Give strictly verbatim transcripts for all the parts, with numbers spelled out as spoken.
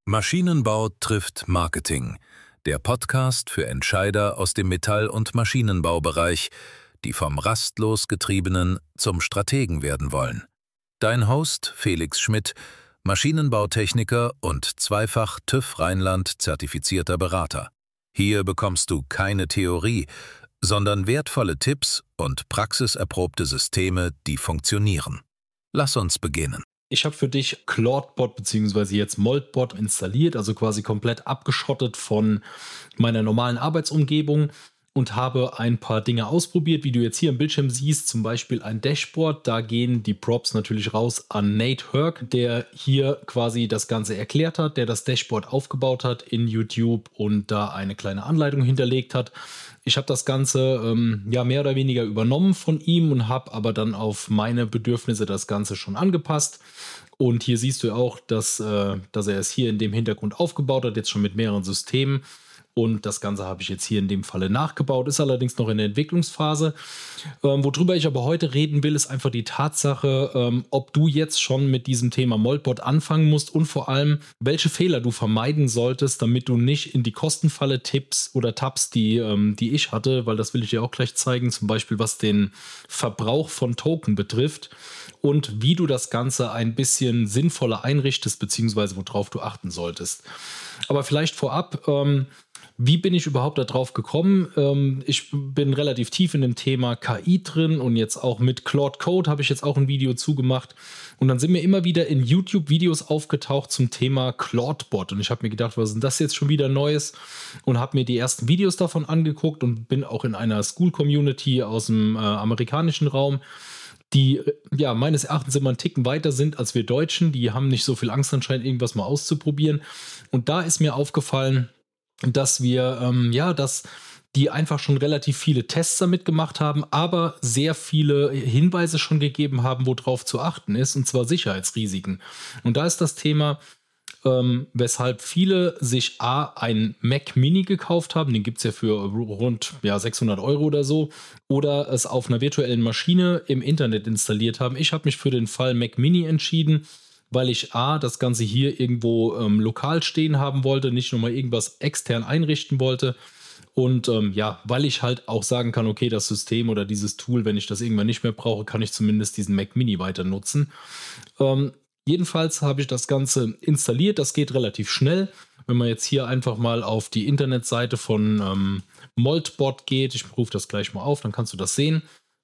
Maschinenbau trifft Marketing, der Podcast für Entscheider aus dem Metall- und Maschinenbaubereich, die vom rastlos Getriebenen zum Strategen werden wollen. Dein Host Felix Schmidt, Maschinenbautechniker und zweifach TÜV Rheinland zertifizierter Berater. Hier bekommst du keine Theorie, sondern wertvolle Tipps und praxiserprobte Systeme, die funktionieren. Lass uns beginnen. Ich habe für dich ClaudeBot bzw. jetzt Moldbot installiert, also quasi komplett abgeschottet von meiner normalen Arbeitsumgebung und habe ein paar Dinge ausprobiert, wie du jetzt hier im Bildschirm siehst, zum Beispiel ein Dashboard. Da gehen die Props natürlich raus an Nate Herc, der hier quasi das Ganze erklärt hat, der das Dashboard aufgebaut hat in YouTube und da eine kleine Anleitung hinterlegt hat. Ich habe das Ganze ähm, ja mehr oder weniger übernommen von ihm und habe aber dann auf meine Bedürfnisse das Ganze schon angepasst. Und hier siehst du auch, dass, äh, dass er es hier in dem Hintergrund aufgebaut hat, jetzt schon mit mehreren Systemen. Und das Ganze habe ich jetzt hier in dem Falle nachgebaut, ist allerdings noch in der Entwicklungsphase. Ähm, worüber ich aber heute reden will, ist einfach die Tatsache, ähm, ob du jetzt schon mit diesem Thema Moldbot anfangen musst und vor allem, welche Fehler du vermeiden solltest, damit du nicht in die Kostenfalle tippst oder tappst, die, ähm, die ich hatte, weil das will ich dir auch gleich zeigen, zum Beispiel was den Verbrauch von Token betrifft und wie du das Ganze ein bisschen sinnvoller einrichtest, beziehungsweise worauf du achten solltest. Aber vielleicht vorab, ähm, wie bin ich überhaupt darauf gekommen? Ähm, ich bin relativ tief in dem Thema K I drin und jetzt auch mit Claude Code habe ich jetzt auch ein Video zugemacht. Und dann sind mir immer wieder in YouTube-Videos aufgetaucht zum Thema ClaudeBot. Und ich habe mir gedacht, was ist denn das jetzt schon wieder Neues? Und habe mir die ersten Videos davon angeguckt und bin auch in einer School-Community aus dem äh, amerikanischen Raum, die ja meines Erachtens immer einen Ticken weiter sind als wir Deutschen. Die haben nicht so viel Angst anscheinend, irgendwas mal auszuprobieren. Und da ist mir aufgefallen, dass wir, ähm, ja, dass die einfach schon relativ viele Tests damit gemacht haben, aber sehr viele Hinweise schon gegeben haben, worauf zu achten ist, und zwar Sicherheitsrisiken. Und da ist das Thema, ähm, weshalb viele sich A, einen Mac Mini gekauft haben, den gibt es ja für rund ja, sechshundert Euro oder so, oder es auf einer virtuellen Maschine im Internet installiert haben. Ich habe mich für den Fall Mac Mini entschieden, weil ich A, das Ganze hier irgendwo ähm, lokal stehen haben wollte, nicht nur mal irgendwas extern einrichten wollte und ähm, ja, weil ich halt auch sagen kann, okay, das System oder dieses Tool, wenn ich das irgendwann nicht mehr brauche, kann ich zumindest diesen Mac Mini weiter nutzen. Ähm, jedenfalls habe ich das Ganze installiert, das geht relativ schnell. Wenn man jetzt hier einfach mal auf die Internetseite von ähm, Moldbot geht, ich rufe das gleich mal auf, dann kannst du das sehen.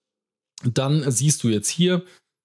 Dann siehst du jetzt hier,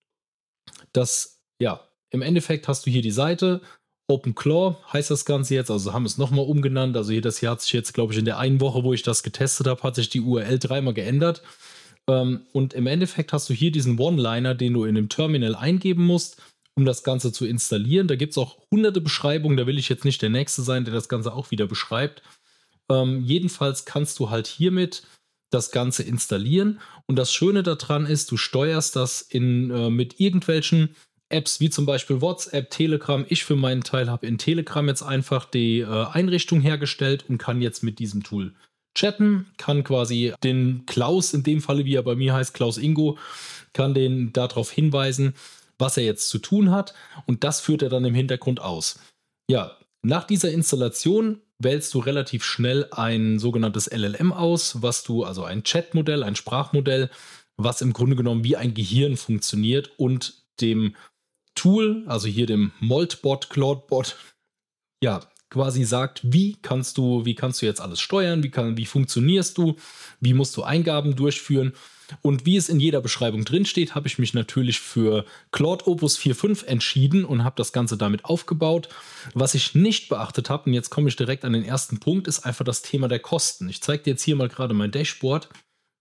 dass, ja, im Endeffekt hast du hier die Seite, OpenClaw heißt das Ganze jetzt, also haben es nochmal umgenannt, also hier, das hier hat sich jetzt, glaube ich, in der einen Woche, wo ich das getestet habe, hat sich die U R L dreimal geändert. Ähm, und im Endeffekt hast du hier diesen One-Liner, den du in dem Terminal eingeben musst, um das Ganze zu installieren. Da gibt es auch hunderte Beschreibungen, da will ich jetzt nicht der Nächste sein, der das Ganze auch wieder beschreibt. Ähm, jedenfalls kannst du halt hiermit das Ganze installieren und das Schöne daran ist, du steuerst das in, äh, mit irgendwelchen Apps wie zum Beispiel WhatsApp, Telegram. Ich für meinen Teil habe in Telegram jetzt einfach die äh, Einrichtung hergestellt und kann jetzt mit diesem Tool chatten, kann quasi den Klaus, in dem Falle wie er bei mir heißt, Klaus Ingo, kann den darauf hinweisen, was er jetzt zu tun hat und das führt er dann im Hintergrund aus. Ja, nach dieser Installation wählst du relativ schnell ein sogenanntes L L M aus, was du, also ein Chatmodell, ein Sprachmodell, was im Grunde genommen wie ein Gehirn funktioniert und dem Tool, also hier dem Moldbot, ClaudeBot, ja, quasi sagt, wie kannst du, wie kannst du jetzt alles steuern, wie, kann, wie funktionierst du, wie musst du Eingaben durchführen. Und wie es in jeder Beschreibung drin steht, habe ich mich natürlich für Claude Opus vier Punkt fünf entschieden und habe das Ganze damit aufgebaut. Was ich nicht beachtet habe, und jetzt komme ich direkt an den ersten Punkt, ist einfach das Thema der Kosten. Ich zeige dir jetzt hier mal gerade mein Dashboard.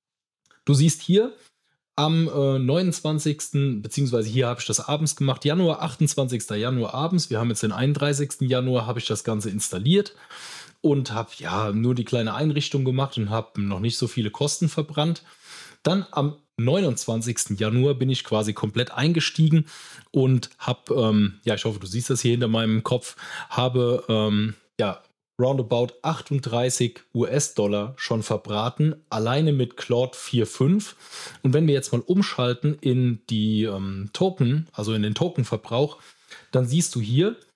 Du siehst hier, am äh, neunundzwanzigsten beziehungsweise hier habe ich das abends gemacht, Januar, achtundzwanzigsten Januar abends, wir haben jetzt den einunddreißigsten Januar, habe ich das Ganze installiert und habe ja nur die kleine Einrichtung gemacht und habe noch nicht so viele Kosten verbrannt. Dann am neunundzwanzigsten Januar bin ich quasi komplett eingestiegen und habe, ähm, ja, ich hoffe, du siehst das hier hinter meinem Kopf, habe, ähm, ja, roundabout achtunddreißig US-Dollar schon verbraten, alleine mit Claude vier Punkt fünf. Und wenn wir jetzt mal umschalten in die ähm, Token, also in den Tokenverbrauch, dann siehst du hier,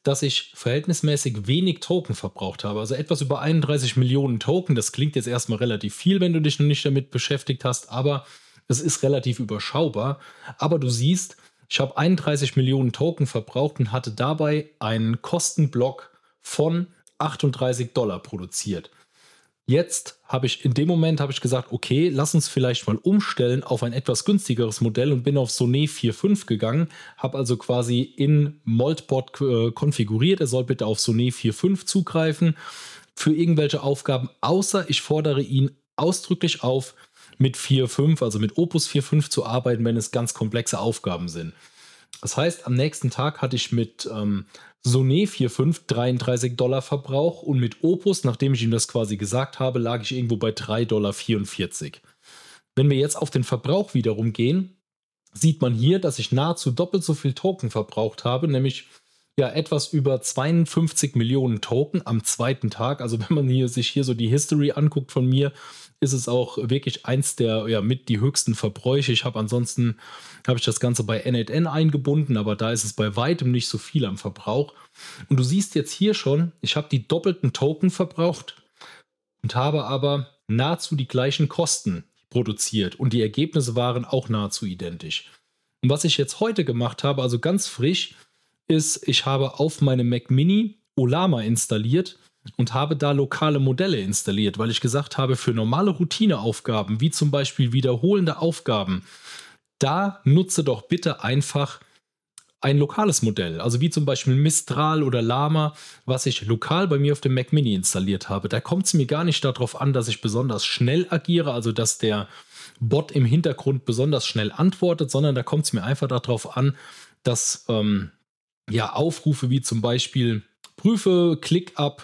dass ich verhältnismäßig wenig Token verbraucht habe. Also etwas über einunddreißig Millionen Token. Das klingt jetzt erstmal relativ viel, wenn du dich noch nicht damit beschäftigt hast, aber es ist relativ überschaubar. Aber du siehst, ich habe einunddreißig Millionen Token verbraucht und hatte dabei einen Kostenblock von achtunddreißig Dollar produziert. Jetzt habe ich, in dem Moment habe ich gesagt, okay, lass uns vielleicht mal umstellen auf ein etwas günstigeres Modell und bin auf Sonnet vier Punkt fünf gegangen, habe also quasi in Moltbot äh, konfiguriert, er soll bitte auf Sonnet vier Punkt fünf zugreifen für irgendwelche Aufgaben, außer ich fordere ihn ausdrücklich auf, mit vier Punkt fünf, also mit Opus vier Punkt fünf zu arbeiten, wenn es ganz komplexe Aufgaben sind. Das heißt, am nächsten Tag hatte ich mit ähm, Sonnet vier Punkt fünf dreiunddreißig Dollar Verbrauch und mit Opus, nachdem ich ihm das quasi gesagt habe, lag ich irgendwo bei drei Komma vierundvierzig Dollar. Wenn wir jetzt auf den Verbrauch wiederum gehen, sieht man hier, dass ich nahezu doppelt so viel Token verbraucht habe, nämlich ja etwas über zweiundfünfzig Millionen Token am zweiten Tag. Also wenn man hier, sich hier so die History anguckt von mir, ist es auch wirklich eins der ja, mit die höchsten Verbräuche. Ich habe ansonsten, habe ich das Ganze bei N acht N eingebunden, aber da ist es bei weitem nicht so viel am Verbrauch. Und du siehst jetzt hier schon, ich habe die doppelten Token verbraucht und habe aber nahezu die gleichen Kosten produziert. Und die Ergebnisse waren auch nahezu identisch. Und was ich jetzt heute gemacht habe, also ganz frisch, ist, ich habe auf meinem Mac Mini Ollama installiert und habe da lokale Modelle installiert, weil ich gesagt habe, für normale Routineaufgaben, wie zum Beispiel wiederholende Aufgaben, da nutze doch bitte einfach ein lokales Modell, also wie zum Beispiel Mistral oder Llama, was ich lokal bei mir auf dem Mac Mini installiert habe. Da kommt es mir gar nicht darauf an, dass ich besonders schnell agiere, also dass der Bot im Hintergrund besonders schnell antwortet, sondern da kommt es mir einfach darauf an, dass ähm, ja, Aufrufe wie zum Beispiel prüfe ClickUp,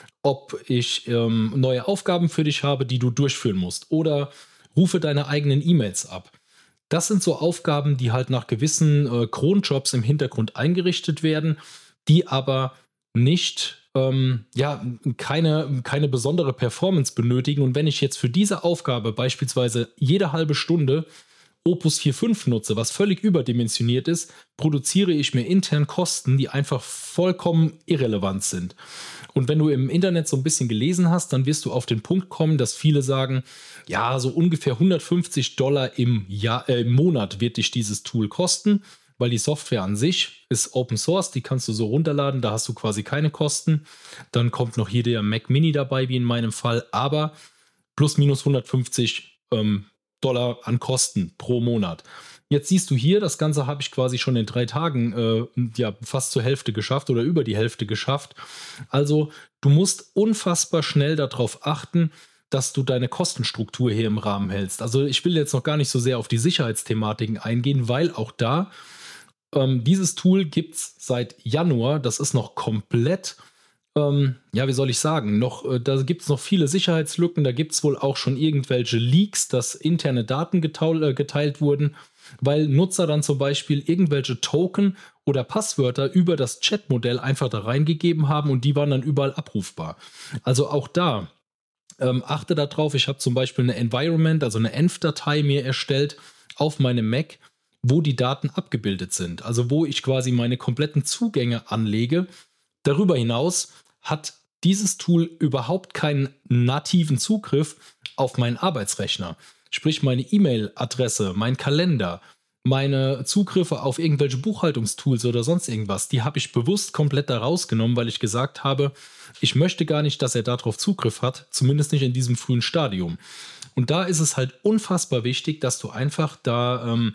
ob ich ähm, neue Aufgaben für dich habe, die du durchführen musst, oder rufe deine eigenen E-Mails ab. Das sind so Aufgaben, die halt nach gewissen äh, Cronjobs im Hintergrund eingerichtet werden, die aber nicht, ähm, ja, keine, keine besondere Performance benötigen. Und wenn ich jetzt für diese Aufgabe beispielsweise jede halbe Stunde Opus vier Punkt fünf nutze, was völlig überdimensioniert ist, produziere ich mir intern Kosten, die einfach vollkommen irrelevant sind. Und wenn du im Internet so ein bisschen gelesen hast, dann wirst du auf den Punkt kommen, dass viele sagen, ja, so ungefähr hundertfünfzig Dollar im, Jahr, äh, im Monat wird dich dieses Tool kosten, weil die Software an sich ist Open Source, die kannst du so runterladen, da hast du quasi keine Kosten. Dann kommt noch hier der Mac Mini dabei, wie in meinem Fall, aber plus minus hundertfünfzig ähm, Dollar an Kosten pro Monat. Jetzt siehst du hier, das Ganze habe ich quasi schon in drei Tagen äh, ja, fast zur Hälfte geschafft oder über die Hälfte geschafft. Also du musst unfassbar schnell darauf achten, dass du deine Kostenstruktur hier im Rahmen hältst. Also ich will jetzt noch gar nicht so sehr auf die Sicherheitsthematiken eingehen, weil auch da ähm, dieses Tool gibt es seit Januar. Das ist noch komplett Ähm, ja, wie soll ich sagen, noch, äh, da gibt es noch viele Sicherheitslücken, da gibt es wohl auch schon irgendwelche Leaks, dass interne Daten getaul, äh, geteilt wurden, weil Nutzer dann zum Beispiel irgendwelche Token oder Passwörter über das Chatmodell einfach da reingegeben haben und die waren dann überall abrufbar. Also auch da, ähm, achte darauf, ich habe zum Beispiel eine Environment, also eine Env-Datei mir erstellt auf meinem Mac, wo die Daten abgebildet sind, also wo ich quasi meine kompletten Zugänge anlege. Darüber hinaus hat dieses Tool überhaupt keinen nativen Zugriff auf meinen Arbeitsrechner. Sprich, meine E-Mail-Adresse, mein Kalender, meine Zugriffe auf irgendwelche Buchhaltungstools oder sonst irgendwas, die habe ich bewusst komplett da rausgenommen, weil ich gesagt habe, ich möchte gar nicht, dass er darauf Zugriff hat, zumindest nicht in diesem frühen Stadium. Und da ist es halt unfassbar wichtig, dass du einfach da ähm,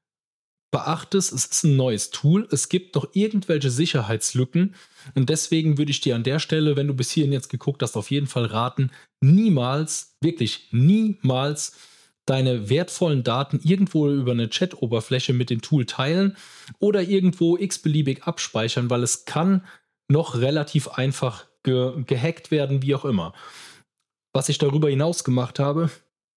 beachtest, es ist ein neues Tool, es gibt noch irgendwelche Sicherheitslücken und deswegen würde ich dir an der Stelle, wenn du bis hierhin jetzt geguckt hast, auf jeden Fall raten, niemals, wirklich niemals deine wertvollen Daten irgendwo über eine Chat-Oberfläche mit dem Tool teilen oder irgendwo x-beliebig abspeichern, weil es kann noch relativ einfach ge- gehackt werden, wie auch immer. Was ich darüber hinaus gemacht habe,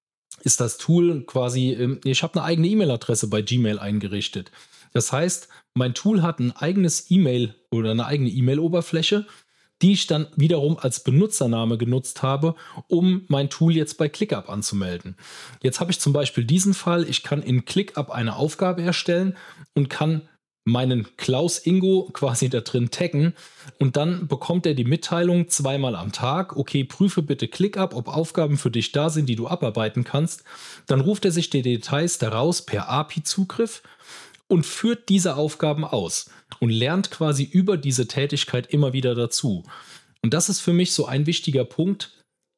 ist das Tool quasi, ich habe eine eigene E-Mail-Adresse bei Gmail eingerichtet. Das heißt, mein Tool hat ein eigenes E-Mail oder eine eigene E-Mail-Oberfläche, die ich dann wiederum als Benutzername genutzt habe, um mein Tool jetzt bei ClickUp anzumelden. Jetzt habe ich zum Beispiel diesen Fall, ich kann in ClickUp eine Aufgabe erstellen und kann meinen Klaus Ingo quasi da drin taggen und dann bekommt er die Mitteilung zweimal am Tag, okay, prüfe bitte ClickUp, ob Aufgaben für dich da sind, die du abarbeiten kannst. Dann ruft er sich die Details daraus per A P I-Zugriff und führt diese Aufgaben aus und lernt quasi über diese Tätigkeit immer wieder dazu. Und das ist für mich so ein wichtiger Punkt,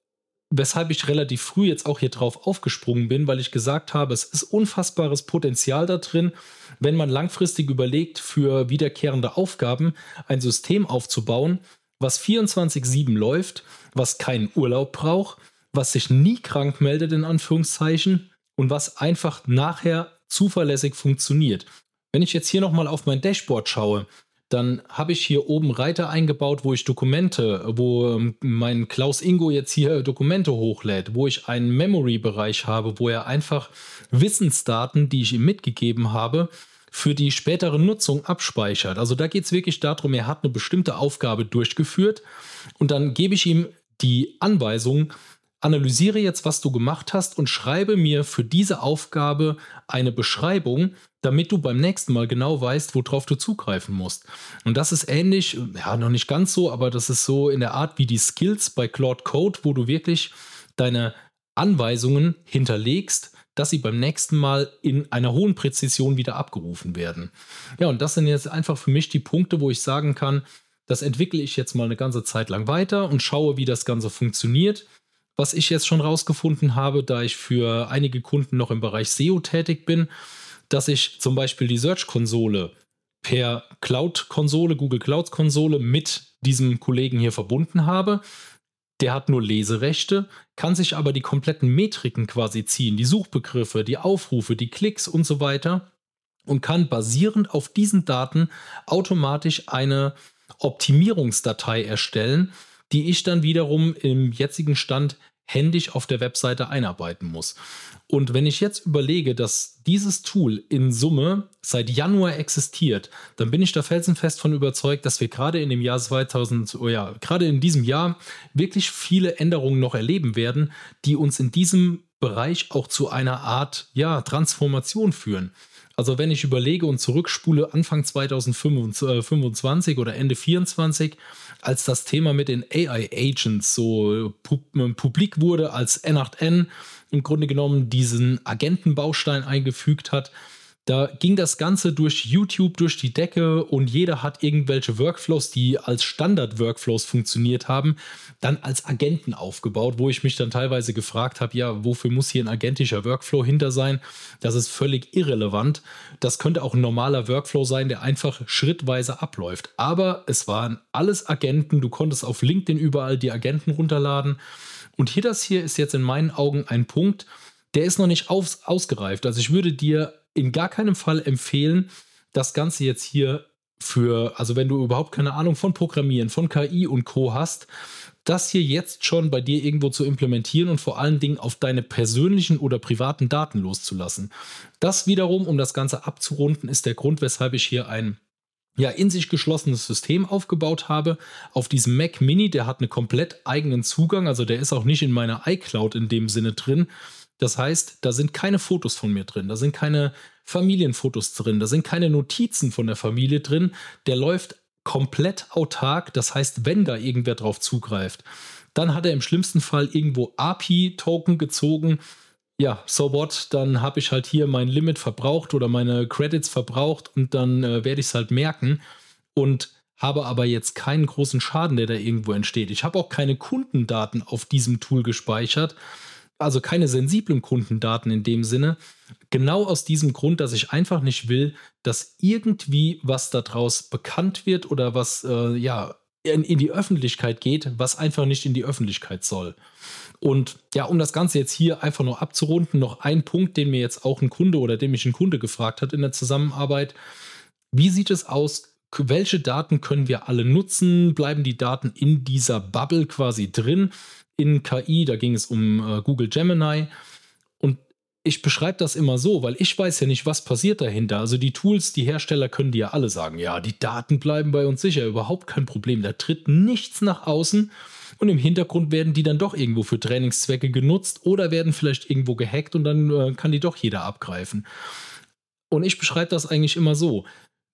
weshalb ich relativ früh jetzt auch hier drauf aufgesprungen bin, weil ich gesagt habe, es ist unfassbares Potenzial da drin, wenn man langfristig überlegt, für wiederkehrende Aufgaben ein System aufzubauen, was vierundzwanzig sieben läuft, was keinen Urlaub braucht, was sich nie krank meldet, in Anführungszeichen, und was einfach nachher zuverlässig funktioniert. Wenn ich jetzt hier nochmal auf mein Dashboard schaue, dann habe ich hier oben Reiter eingebaut, wo ich Dokumente, wo ähm, mein Klaus Ingo jetzt hier Dokumente hochlädt, wo ich einen Memory-Bereich habe, wo er einfach Wissensdaten, die ich ihm mitgegeben habe, für die spätere Nutzung abspeichert. Also da geht es wirklich darum, er hat eine bestimmte Aufgabe durchgeführt und dann gebe ich ihm die Anweisung, analysiere jetzt, was du gemacht hast und schreibe mir für diese Aufgabe eine Beschreibung, damit du beim nächsten Mal genau weißt, worauf du zugreifen musst. Und das ist ähnlich, ja, noch nicht ganz so, aber das ist so in der Art wie die Skills bei Claude Code, wo du wirklich deine Anweisungen hinterlegst, dass sie beim nächsten Mal in einer hohen Präzision wieder abgerufen werden. Ja, und das sind jetzt einfach für mich die Punkte, wo ich sagen kann, das entwickle ich jetzt mal eine ganze Zeit lang weiter und schaue, wie das Ganze funktioniert. Was ich jetzt schon rausgefunden habe, da ich für einige Kunden noch im Bereich S E O tätig bin, dass ich zum Beispiel die Search-Konsole per Cloud-Konsole, Google Cloud-Konsole mit diesem Kollegen hier verbunden habe. Der hat nur Leserechte, kann sich aber die kompletten Metriken quasi ziehen, die Suchbegriffe, die Aufrufe, die Klicks und so weiter und kann basierend auf diesen Daten automatisch eine Optimierungsdatei erstellen, die ich dann wiederum im jetzigen Stand händisch auf der Webseite einarbeiten muss. Und wenn ich jetzt überlege, dass dieses Tool in Summe seit Januar existiert, dann bin ich da felsenfest von überzeugt, dass wir gerade in dem Jahr zweitausend, oh ja, gerade in diesem Jahr wirklich viele Änderungen noch erleben werden, die uns in diesem Bereich auch zu einer Art, ja, Transformation führen. Also wenn ich überlege und zurückspule Anfang zweitausendfünfundzwanzig oder Ende vierundzwanzig, als das Thema mit den A I-Agents so pub- publik wurde, als N acht N im Grunde genommen diesen Agentenbaustein eingefügt hat, da ging das Ganze durch YouTube durch die Decke und jeder hat irgendwelche Workflows, die als Standard-Workflows funktioniert haben, dann als Agenten aufgebaut, wo ich mich dann teilweise gefragt habe, ja, wofür muss hier ein agentischer Workflow hinter sein? Das ist völlig irrelevant. Das könnte auch ein normaler Workflow sein, der einfach schrittweise abläuft. Aber es waren alles Agenten, du konntest auf LinkedIn überall die Agenten runterladen. Und hier das hier ist jetzt in meinen Augen ein Punkt, der ist noch nicht aus, ausgereift. Also ich würde dir in gar keinem Fall empfehlen, das Ganze jetzt hier für, also wenn du überhaupt keine Ahnung von Programmieren, von K I und Co. hast, das hier jetzt schon bei dir irgendwo zu implementieren und vor allen Dingen auf deine persönlichen oder privaten Daten loszulassen. Das wiederum, um das Ganze abzurunden, ist der Grund, weshalb ich hier ein ja, in sich geschlossenes System aufgebaut habe. Auf diesem Mac Mini, der hat einen komplett eigenen Zugang, also der ist auch nicht in meiner iCloud in dem Sinne drin. Das heißt, da sind keine Fotos von mir drin, da sind keine Familienfotos drin, da sind keine Notizen von der Familie drin. Der läuft komplett autark, das heißt, wenn da irgendwer drauf zugreift, dann hat er im schlimmsten Fall irgendwo A P I-Token gezogen. Ja, so what, dann habe ich halt hier mein Limit verbraucht oder meine Credits verbraucht und dann äh, werde ich es halt merken und habe aber jetzt keinen großen Schaden, der da irgendwo entsteht. Ich habe auch keine Kundendaten auf diesem Tool gespeichert, also keine sensiblen Kundendaten in dem Sinne. Genau aus diesem Grund, dass ich einfach nicht will, dass irgendwie was daraus bekannt wird oder was äh, ja in, in die Öffentlichkeit geht, was einfach nicht in die Öffentlichkeit soll. Und ja, um das Ganze jetzt hier einfach nur abzurunden, noch ein Punkt, den mir jetzt auch ein Kunde oder den mich ein Kunde gefragt hat in der Zusammenarbeit. Wie sieht es aus? Welche Daten können wir alle nutzen? Bleiben die Daten in dieser Bubble quasi drin? In K I, da ging es um äh, Google Gemini. Und ich beschreibe das immer so, weil ich weiß ja nicht, was passiert dahinter. Also die Tools, die Hersteller können dir ja alle sagen, ja, die Daten bleiben bei uns sicher, überhaupt kein Problem. Da tritt nichts nach außen. Und im Hintergrund werden die dann doch irgendwo für Trainingszwecke genutzt oder werden vielleicht irgendwo gehackt und dann äh, kann die doch jeder abgreifen. Und ich beschreibe das eigentlich immer so.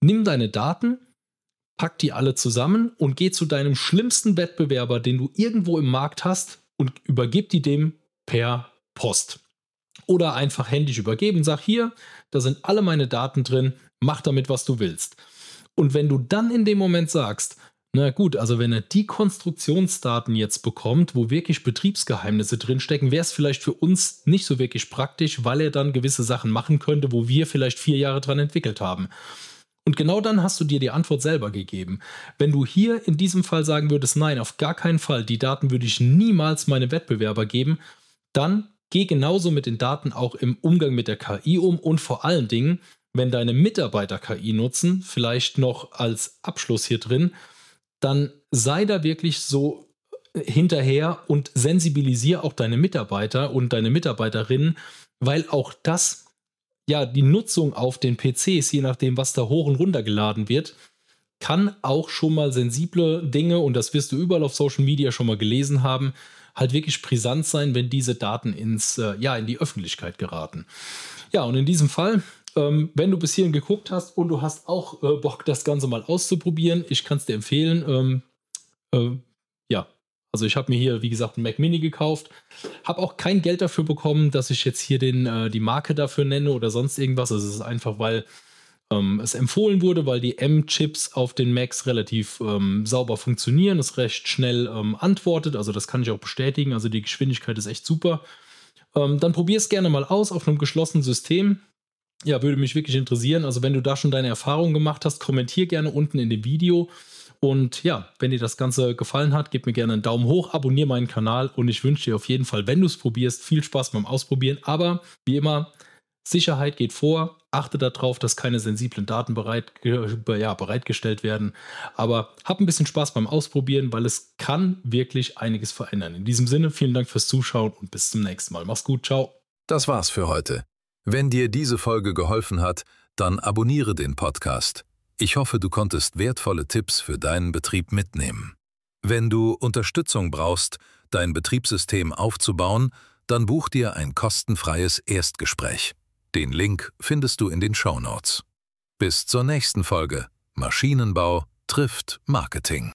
Nimm deine Daten, pack die alle zusammen und geh zu deinem schlimmsten Wettbewerber, den du irgendwo im Markt hast, und übergib die dem per Post. Oder einfach händisch übergeben. Sag, hier, da sind alle meine Daten drin, mach damit, was du willst. Und wenn du dann in dem Moment sagst, na gut, also wenn er die Konstruktionsdaten jetzt bekommt, wo wirklich Betriebsgeheimnisse drinstecken, wäre es vielleicht für uns nicht so wirklich praktisch, weil er dann gewisse Sachen machen könnte, wo wir vielleicht vier Jahre dran entwickelt haben. Und genau dann hast du dir die Antwort selber gegeben. Wenn du hier in diesem Fall sagen würdest, nein, auf gar keinen Fall, die Daten würde ich niemals meinem Wettbewerber geben, dann geh genauso mit den Daten auch im Umgang mit der K I um und vor allen Dingen, wenn deine Mitarbeiter K I nutzen, vielleicht noch als Abschluss hier drin, dann sei da wirklich so hinterher und sensibilisiere auch deine Mitarbeiter und deine Mitarbeiterinnen, weil auch das, ja, die Nutzung auf den P Cs, je nachdem, was da hoch und runter geladen wird, kann auch schon mal sensible Dinge, und das wirst du überall auf Social Media schon mal gelesen haben, halt wirklich brisant sein, wenn diese Daten ins, äh, ja, in die Öffentlichkeit geraten. Ja, und in diesem Fall, ähm, wenn du bis hierhin geguckt hast und du hast auch äh, Bock, das Ganze mal auszuprobieren, ich kann es dir empfehlen. Ähm, äh, ja, also ich habe mir hier, wie gesagt, einen Mac Mini gekauft, habe auch kein Geld dafür bekommen, dass ich jetzt hier den, äh, die Marke dafür nenne oder sonst irgendwas. Also es ist einfach, weil ähm, es empfohlen wurde, weil die M-Chips auf den Macs relativ ähm, sauber funktionieren, es recht schnell ähm, antwortet, also das kann ich auch bestätigen, also die Geschwindigkeit ist echt super. Ähm, dann probier es gerne mal aus auf einem geschlossenen System. Ja, würde mich wirklich interessieren. Also wenn du da schon deine Erfahrungen gemacht hast, kommentier gerne unten in dem Video. Und ja, wenn dir das Ganze gefallen hat, gib mir gerne einen Daumen hoch, abonniere meinen Kanal und ich wünsche dir auf jeden Fall, wenn du es probierst, viel Spaß beim Ausprobieren. Aber wie immer, Sicherheit geht vor. Achte darauf, dass keine sensiblen Daten bereit, ja, bereitgestellt werden. Aber hab ein bisschen Spaß beim Ausprobieren, weil es kann wirklich einiges verändern. In diesem Sinne, vielen Dank fürs Zuschauen und bis zum nächsten Mal. Mach's gut, ciao. Das war's für heute. Wenn dir diese Folge geholfen hat, dann abonniere den Podcast. Ich hoffe, du konntest wertvolle Tipps für deinen Betrieb mitnehmen. Wenn du Unterstützung brauchst, dein Betriebssystem aufzubauen, dann buch dir ein kostenfreies Erstgespräch. Den Link findest du in den Shownotes. Bis zur nächsten Folge. Maschinenbau trifft Marketing.